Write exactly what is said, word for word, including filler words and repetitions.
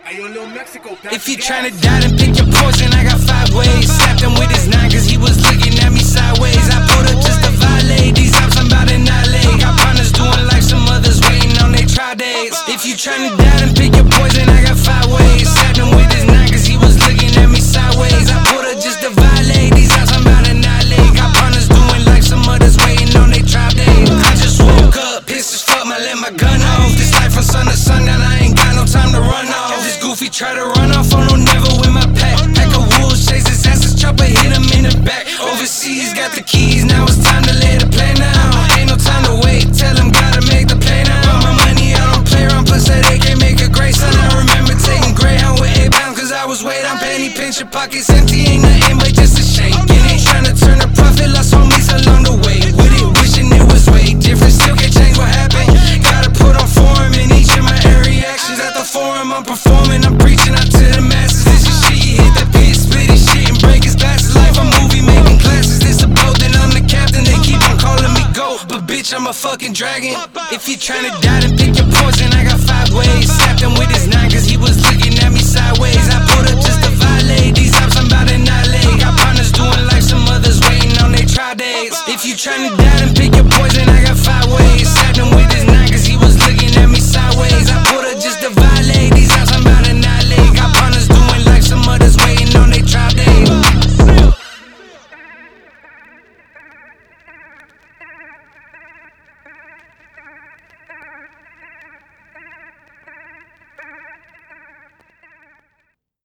If you tryna die, then pick your poison. I got five ways. Slapped him with his nine cause he was looking at me sideways. I pulled up just to violate. These ops I'm about to annihilate. Got partners doing like some others waiting on their trial days. If you tryna die, then pick your poison. I got five ways. Slapped him with his nine cause he was looking at me sideways. I pulled up just to violate. These ops I'm about to annihilate. Got partners doing like some others waiting on their trial days. I just woke up, pissed as fuck, I let my gun off. This life from sun to sundown, I ain't got no time to run off. This goofy try to run off, I don't never with my pack. Pack of wolves, chase his ass, his chopper hit him in the back. Overseas, got the keys, now it's time to lay the plan down. Ain't no time to wait, tell him gotta make the play now. Put my money, I don't play around, plus that they can't make a great son. I remember taking Greyhound with eight pounds, cause I was weight on penny pinch, your pockets empty, ain't nothing but just a shake. It ain't trying to turn a profit, lost homies along the way. With it, wishing it was way different, still can't change what happened. Gotta put on form in each of my air reactions. At the forum, I'm performing, I'm preaching out to the masses. This is shit, you hit that pit, split his shit and break his glasses. Life a movie, making classes. This a boat, then I'm the captain. They keep on calling me GOAT, but bitch, I'm a fucking dragon. If you tryna die, then pick your poison. I got five ways. Slapped him with his nine cause he was looking at me sideways. I pulled up just to violate. These ops I'm about to annihilate. Got partners doing like some others waiting on their trial days. If you tryna die, then pick